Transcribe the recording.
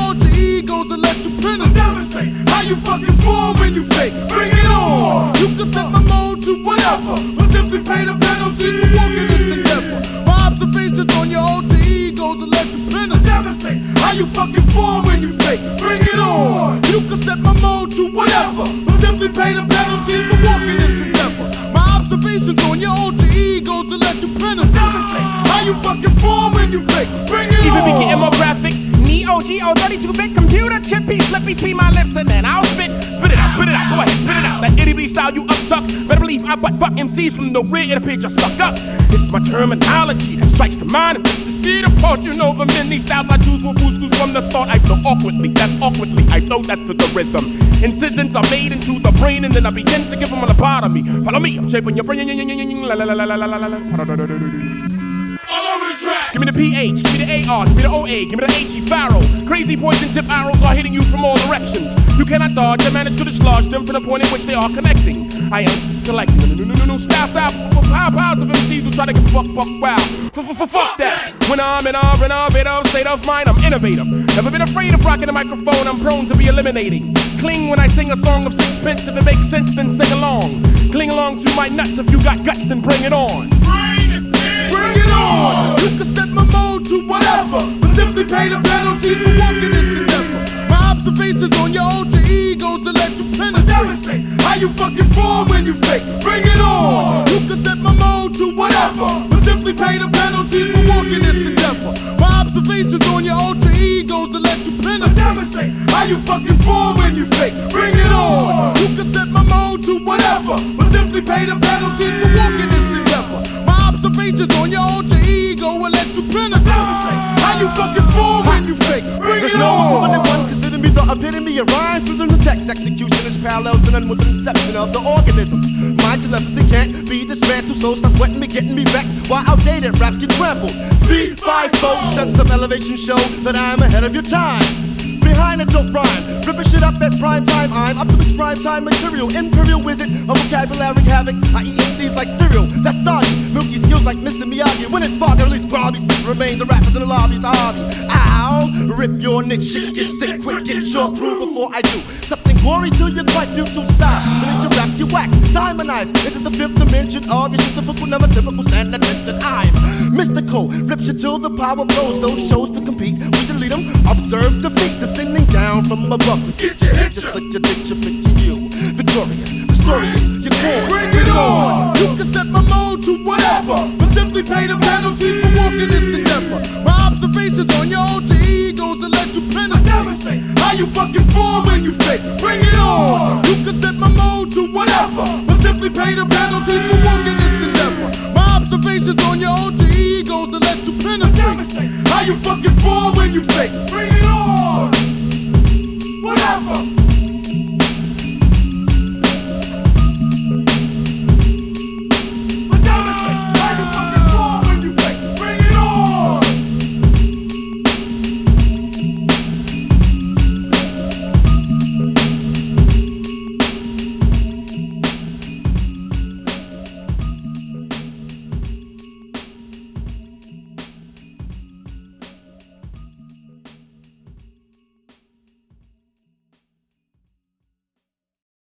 alter egos and let you penetrate. Demonstrate how you fucking form when you fake. Bring it on. You can set my mode to whatever, but simply pay the penalty for walking this endeavor. My observations on your alter egos and let you penetrate. Demonstrate how you fucking form when you fake. Bring it on. You can set my mode to whatever, but simply pay the penalty for walking this endeavor. My observations on your alter egos and let you penetrate. Demonstrate how you fucking form when you fake. Bring it on. Even be getting more graphic. Neo Geo 32-bit computer chip piece slip between my lips and then I'll spit it out, go ahead, spit it out. That itty bitty style you uptuck. Better believe I butt fuck MCs from the rear, it appears you're stuck up. It's my terminology that strikes the mind and the speed apart. You know the many styles I choose will boost from the start. I flow awkwardly, that's awkwardly. I flow, that's to the rhythm. Incisions are made into the brain and then I begin to give them a lobotomy. Follow me, I'm shaping your brain. All over the track. Give me the PH, give me the AR, give me the OA, give me the HE Pharaoh. Crazy poison tip arrows are hitting you from all directions. You cannot dodge and manage to dislodge them from the point in which they are connecting. I am selecting no style powers of MCs who try to get fuck wow. Fuck that. When I'm in a renovative state of mind, I'm innovative. Never been afraid of rocking the microphone, I'm prone to be eliminating. Cling when I sing a song of sixpence, if it makes sense then sing along. Cling along to my nuts, if you got guts then bring it on. Bring it on! You can set my mode to whatever, but simply pay the penalties for walking this endeavor. My observations on your alter egos to let you penetrate. Demonstrate how you fucking form when you fake. Bring it on! You can set my mode to whatever, but simply pay the penalties for walking this endeavor. My observations on your alter egos to let you penetrate. Demonstrate how you fucking form when you fake. Bring it on! You can set my mode to whatever, but simply pay the penalties for walking this endeavor. Observations on your alter ego will let you penetrate. How you fucking form when you fake. Bring There's it no on. one consider me the epitome of rhyme through the text. Execution is parallel to none with the inception of the organisms. My telepathy can't be dismantled, so stop sweating me, getting me vexed. While outdated raps get trampled. 3-5-4 steps of elevation show that I'm ahead of your time. Behind a dope rhyme, ripping shit up at prime time. I'm Optimus Prime time material, imperial wizard, a vocabulary havoc. I eat MCs like cereal, that's soggy. Milky skills like Mr. Miyagi. When it's fog, at least groggy. Spits remain the rappers in the lobby, the hobby. Ow, rip your nick, shit get sick quick, get your crew before I do something gory to your quite beautiful style. Finish your raps, you wax, simonize into the fifth dimension of your typical, never typical stand attention. I'm mystical, rips you till the power blows. Those shows to compete, we delete them, observe defeat. Descending down from above to get your hit, just let your picture you victorious, the story is your core. Bring it on! You can set my mode to whatever, but simply pay the penalties for walking this endeavor. My observations on your alter egos will let you penetrate. Demonstrate how you fucking form